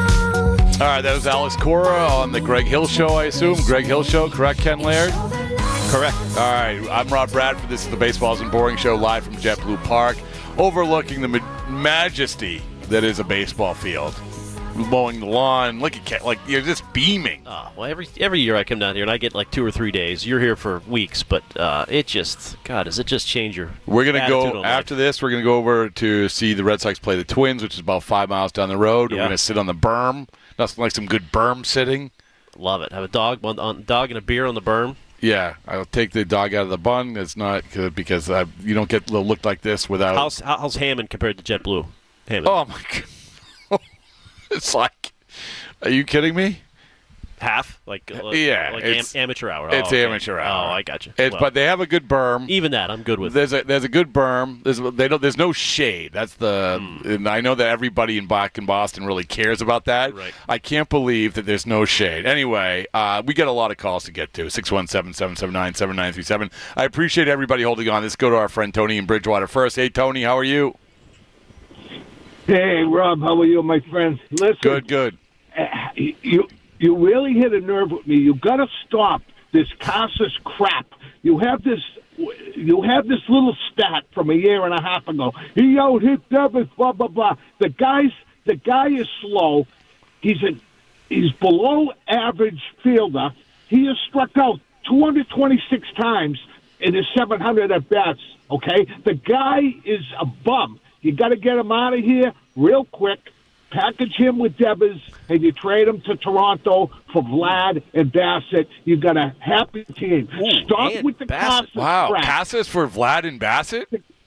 All right, that was Alex Cora on the Greg Hill Show, I assume. Greg Hill Show, correct, Ken Laird? Correct. All right, I'm Rob Bradford. This is the Baseballs and Boring Show, live from JetBlue Park, overlooking the ma- majesty that is a baseball field. mowing the lawn. Look at Ken, like you're just beaming. Oh, well, every every year I come down here and I get like two or three days. You're here for weeks, but uh, it just, God, does it just change your We're going to attitude go, on after life? this, we're going to go over to see the Red Sox play the Twins, which is about five miles down the road. Yeah. We're going to sit on the berm. Nothing like some good berm sitting. Love it. Have a dog, on, on, dog and a beer on the berm. Yeah, I'll take the dog out of the bun. It's not because uh, you don't get looked like this without. How's, how's Hammond compared to JetBlue? Hammond. Oh, my God. It's like, are you kidding me? Half? Like, like Yeah, like am, it's- amateur hour. It's oh, okay. amateur hour. Oh, I got you. It's, Well, but they have a good berm. even that, I'm good with. There's a there's a good berm. There's they don't there's no shade. That's the Hmm. and I know that everybody in back in Boston really cares about that. Right. I can't believe that there's no shade. Anyway, uh, we get a lot of calls to get to six one seven, seven seven nine, seven nine three seven. I appreciate everybody holding on. Let's go to our friend Tony in Bridgewater first. Hey Tony, how are you? Hey, Rob, how are you, my friend? Listen, Good, good. uh, you you really hit a nerve with me. You got to stop this Casas crap. You have this you have this little stat from a year and a half ago. He out hit Devers, blah blah blah. The guy's the guy is slow. He's a he's below average fielder. He has struck out two hundred twenty-six times in his seven hundred at bats. Okay, the guy is a bum. You got to get him out of here real quick. Package him with Devers, and you trade him to Toronto for Vlad and Bassett. You've got a happy team. Ooh, Stop and with the Bassett. Casas Wow, crap. Casas for Vlad and Bassett?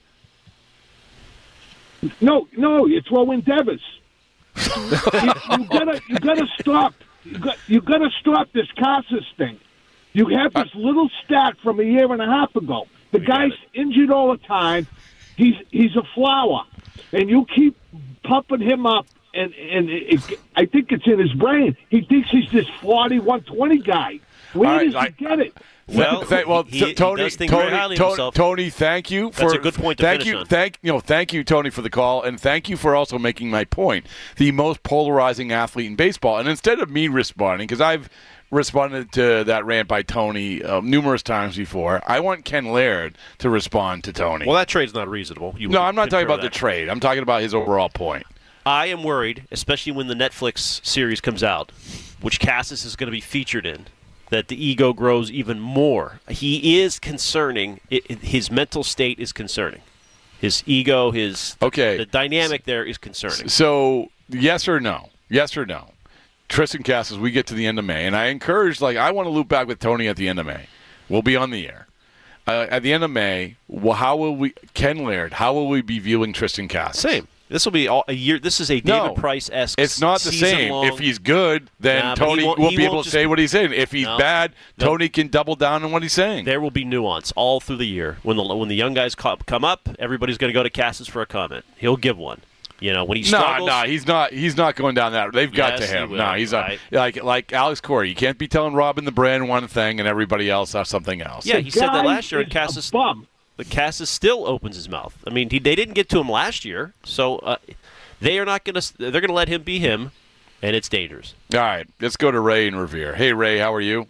No, no, you throw in Devers. you, you gotta, you gotta stop. You got, you gotta stop this Casas thing. You have this little stat from a year and a half ago. The guy's injured all the time. He's he's a flower, and you keep pumping him up, and and it, it, I think it's in his brain. He thinks he's this forty, one twenty guy. Where All right, does he I- get it? Well, Th- well, he- t- he Tony, does think very Tony, highly of Tony, himself. Tony, thank you for That's a good point to thank finish you, on. thank you know, thank you, Tony, for the call, and thank you for also making my point. The most polarizing athlete in baseball, and instead of me responding, because I've responded to that rant by Tony uh, numerous times before, I want Ken Laird to respond to Tony. Well, that trade's not reasonable. You no, would I'm not talking concur about the that. trade. I'm talking about his overall point. I am worried, especially when the Netflix series comes out, which Casas is going to be featured in, that the ego grows even more. He is concerning. It, it- his mental state is concerning. His ego, his Okay. the dynamic there is concerning. So, yes or no? Yes or no? Tristan Casas, we get to the end of May, and I encourage, like, I want to loop back with Tony at the end of May. We'll be on the air. Uh, at the end of May, well, how will we, Ken Laird, how will we be viewing Tristan Casas? Same. This will be all, a year. This is a David No, Price-esque. It's not the same. season-long- If he's good, then Nah, but he Tony won't- won't he be won't able to just- say what he's saying. If he's No. bad, No. Tony can double down on what he's saying. There will be nuance all through the year. When the when the young guys co- come up, everybody's going to go to Casas for a comment. He'll give one. You know, when he No, struggles. no, he's not. He's not going down that. They've got Yes, to him. he will. No, he's Right. a, like like Alex Corey. You can't be telling Robin the Brand one thing and everybody else has something else. Yeah, he said that guy last year, and is a Casas. bum. But Casas still opens his mouth. I mean, he, they didn't get to him last year, so uh, they are not going to. They're going to let him be him, and it's dangerous. All right, let's go to Ray in Revere. Hey, Ray, how are you?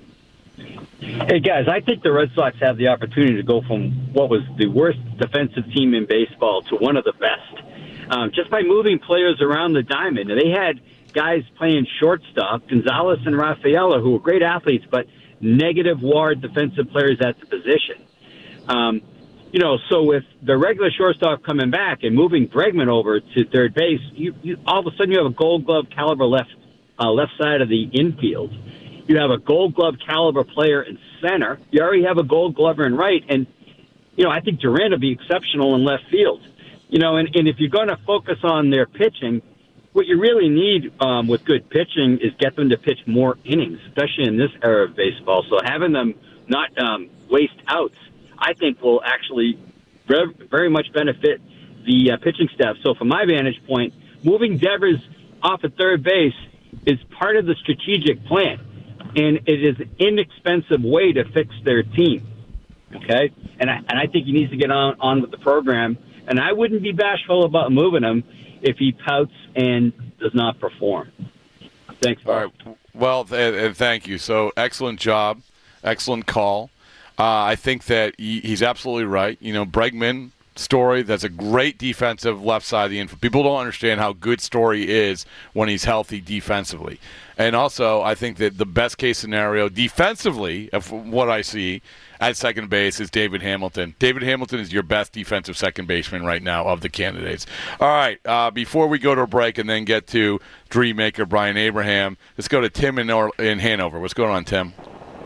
Hey, guys, I think the Red Sox have the opportunity to go from what was the worst defensive team in baseball to one of the best. Um, just by moving players around the diamond. And they had guys playing shortstop, Gonzalez and Rafaela, who were great athletes, but negative W A R defensive players at the position. Um, you know, so with the regular shortstop coming back and moving Bregman over to third base, you, you all of a sudden you have a Gold Glove caliber left uh, left side of the infield. You have a Gold Glove caliber player in center. You already have a Gold Glover in right, and you know I think Durant will be exceptional in left field. You know, and, and if you're going to focus on their pitching, what you really need um, with good pitching is get them to pitch more innings, especially in this era of baseball. So having them not um, waste outs, I think, will actually very, very much benefit the uh, pitching staff. So from my vantage point, moving Devers off at third base is part of the strategic plan, and it is an inexpensive way to fix their team. Okay, and I, and I think he needs to get on, on with the program. And I wouldn't be bashful about moving him if he pouts and does not perform. Thanks, Bob. All right. Well, th- and thank you. So excellent job, excellent call. Uh, I think that he, he's absolutely right. You know, Bregman Story. That's a great defensive left side of the infield. People don't understand how good Story is when he's healthy defensively. And also, I think that the best case scenario defensively, of what I see at second base, is David Hamilton. David Hamilton is your best defensive second baseman right now of the candidates. All right, uh, before we go to a break and then get to Dream Maker Brian Abraham, let's go to Tim in, or- in Hanover. What's going on, Tim?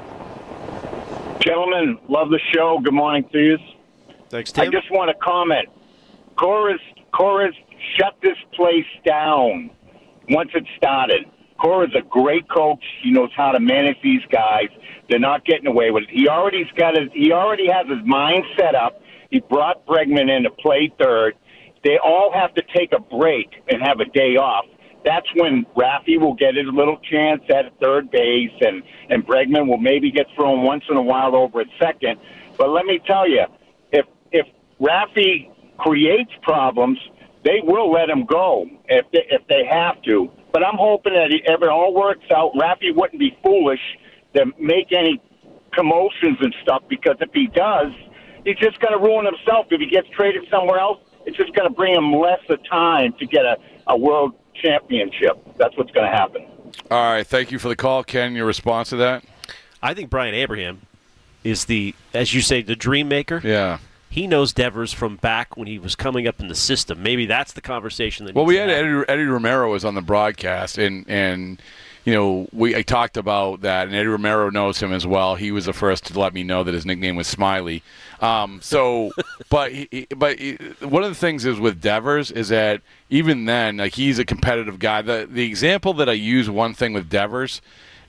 Gentlemen, love the show. Good morning to you. Thanks, Tim. I just want to comment. Cora's, Cora's shut this place down once it started. Cora's a great coach. He knows how to manage these guys. They're not getting away with it. He already's got his, he already has his mind set up. He brought Bregman in to play third. They all have to take a break and have a day off. That's when Raffy will get his little chance at third base, and, and Bregman will maybe get thrown once in a while over at second. But let me tell you, if if Raffy creates problems, they will let him go if they, if they have to. But I'm hoping that if it all works out, Raffy wouldn't be foolish to make any commotions and stuff, because if he does, he's just going to ruin himself. If he gets traded somewhere else, it's just going to bring him less of time to get a, a world championship. That's what's going to happen. All right, thank you for the call. Ken, your response to that? I think Brian Abraham is the, as you say, the dream maker. Yeah. He knows Devers from back when he was coming up in the system. Maybe that's the conversation that. Well, needs we to had happen. Eddie, Eddie Romero was on the broadcast, and and you know we I talked about that, and Eddie Romero knows him as well. He was the first to let me know that his nickname was Smiley. Um, so, but he, but he, one of the things is with Devers is that even then, like, he's a competitive guy. The the example that I use, one thing with Devers,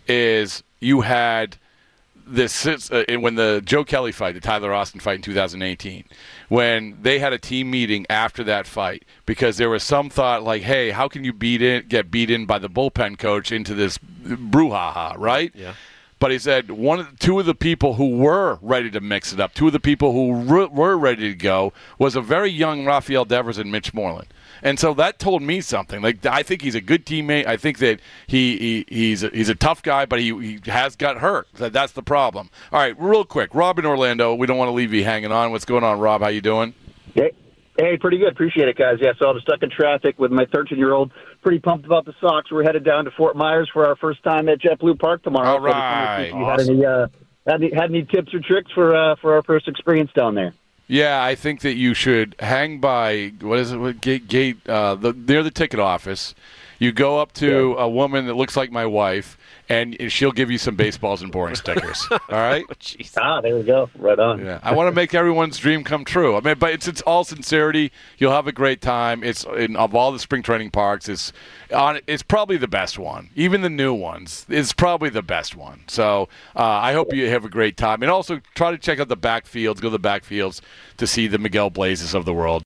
is you had. This uh, when the Joe Kelly fight, the Tyler Austin fight in two thousand eighteen, when they had a team meeting after that fight, because there was some thought like, hey, how can you beat in, get beat in by the bullpen coach into this brouhaha, right? Yeah. But he said one, two of the people who were ready to mix it up, two of the people who re- were ready to go, was a very young Rafael Devers and Mitch Moreland. And so that told me something. Like, I think he's a good teammate. I think that he, he he's a, he's a tough guy, but he he has got hurt. That's the problem. All right, real quick, Rob in Orlando. We don't want to leave you hanging on. What's going on, Rob? How you doing? Hey, hey, pretty good. Appreciate it, guys. Yeah, so I'm stuck in traffic with my thirteen-year-old. Pretty pumped about the Sox. We're headed down to Fort Myers for our first time at JetBlue Park tomorrow. All right. So you had any uh, had any, had any tips or tricks for uh, for our first experience down there? Yeah, I think that you should hang by, what is it, what gate, gate uh, the, near the ticket office. You go up to yeah. a woman that looks like my wife, and she'll give you some baseballs and boring stickers. All right? Oh, ah, there we go. Right on. Yeah, I want to make everyone's dream come true. I mean, but it's it's all sincerity. You'll have a great time. It's in, of all the spring training parks, it's on. It's probably the best one. Even the new ones, it's probably the best one. So uh, I hope you have a great time, and also try to check out the backfields. Go to the backfields to see the Miguel Blazes of the world.